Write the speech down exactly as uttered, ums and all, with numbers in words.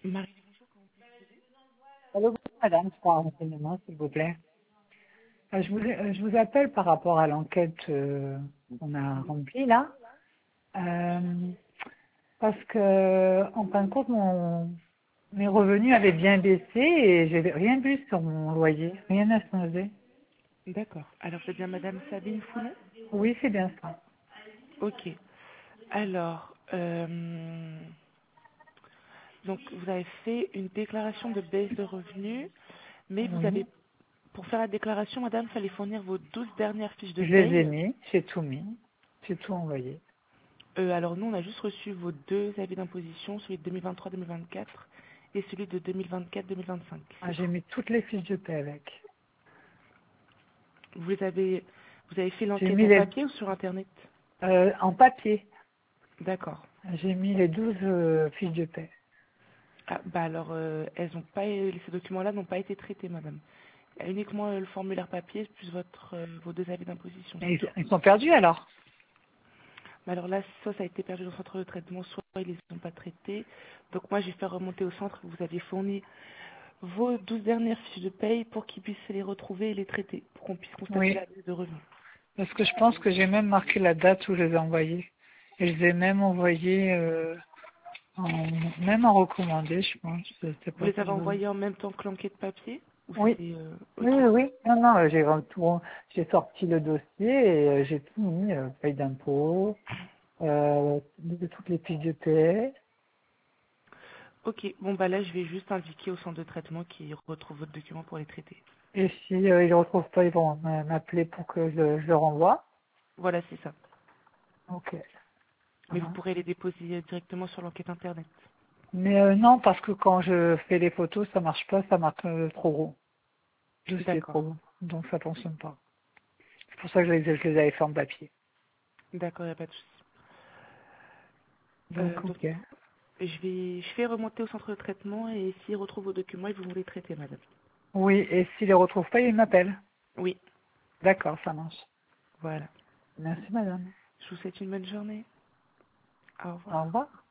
Marie, Allô, madame, pour un renseignement, s'il vous plaît. Euh, Je vous, euh, je vous appelle par rapport à l'enquête euh, qu'on a remplie là, euh, parce que en fin de compte, mon, mes revenus avaient bien baissé et j'ai rien vu sur mon loyer, rien n'a changé. d'accord. Alors, c'est bien Madame Sabine Foulon? Oui, c'est bien ça. Ok. Alors, euh, donc vous avez fait une déclaration de baisse de revenus, mais vous Oui. avez, pour faire la déclaration, Madame, il fallait fournir vos douze dernières fiches de Je les ai paye. mis, j'ai tout mis, j'ai tout envoyé. Euh, alors, nous, on a juste reçu vos deux avis d'imposition, celui de deux mille vingt-trois deux mille vingt-quatre et celui de deux mille vingt-quatre deux mille vingt-cinq. Ah, C'est j'ai tout. mis toutes les fiches de paie avec. Vous les avez, vous avez fait J'ai l'enquête mis en les papier ou sur Internet? euh, en papier. D'accord. J'ai mis les douze euh, fiches de paie. Ah, bah alors, euh, elles ont pas, ces documents-là n'ont pas été traités, Madame. Il y a uniquement euh, le formulaire papier plus votre, euh, vos deux avis d'imposition, Et c'est Ils, tout. ils sont perdus alors. Mais alors là, soit ça a été perdu dans le centre de traitement, soit ils ne les ont pas traités. Donc moi, j'ai fait remonter au centre que vous aviez fourni vos douze dernières fiches de paye pour qu'ils puissent les retrouver et les traiter, pour qu'on puisse constater Oui. la baisse de revenus. Parce que je pense que j'ai même marqué la date où je les ai envoyés. Et je les ai même envoyés, euh, en, même en recommandé, je pense. Je sais Vous pas les si avez vous... envoyés en même temps que l'enquête papier? Ou Oui, c'était... euh, oui, Ok. oui, oui. Non, non, euh, j'ai retour- j'ai sorti le dossier et euh, j'ai tout mis, euh, paye d'impôt, euh, de toutes les fiches de paie. Ok, bon bah là, je vais juste indiquer au centre de traitement qu'ils retrouvent votre document pour les traiter. Et si euh, ils ne retrouvent pas, ils vont m'a- m'appeler pour que je, je le renvoie. Voilà, c'est ça. Ok. Mais vous Voilà. pourrez les déposer directement sur l'enquête internet. Mais euh, non, parce que quand je fais les photos, ça marche pas, ça marque euh, trop gros. Le dossier est trop D'accord. gros. Donc ça fonctionne pas. C'est pour ça que je les, je les avais fait en papier. D'accord, il n'y a pas de souci. Euh, Donc, donc, ok. je vais, je fais remonter au centre de traitement et s'ils retrouvent vos documents, ils vont les traiter, madame. Oui, et s'il les retrouve pas, il m'appelle. Oui, D'accord, ça marche. voilà. Merci, madame. Je vous souhaite une bonne journée. Au revoir. Au revoir.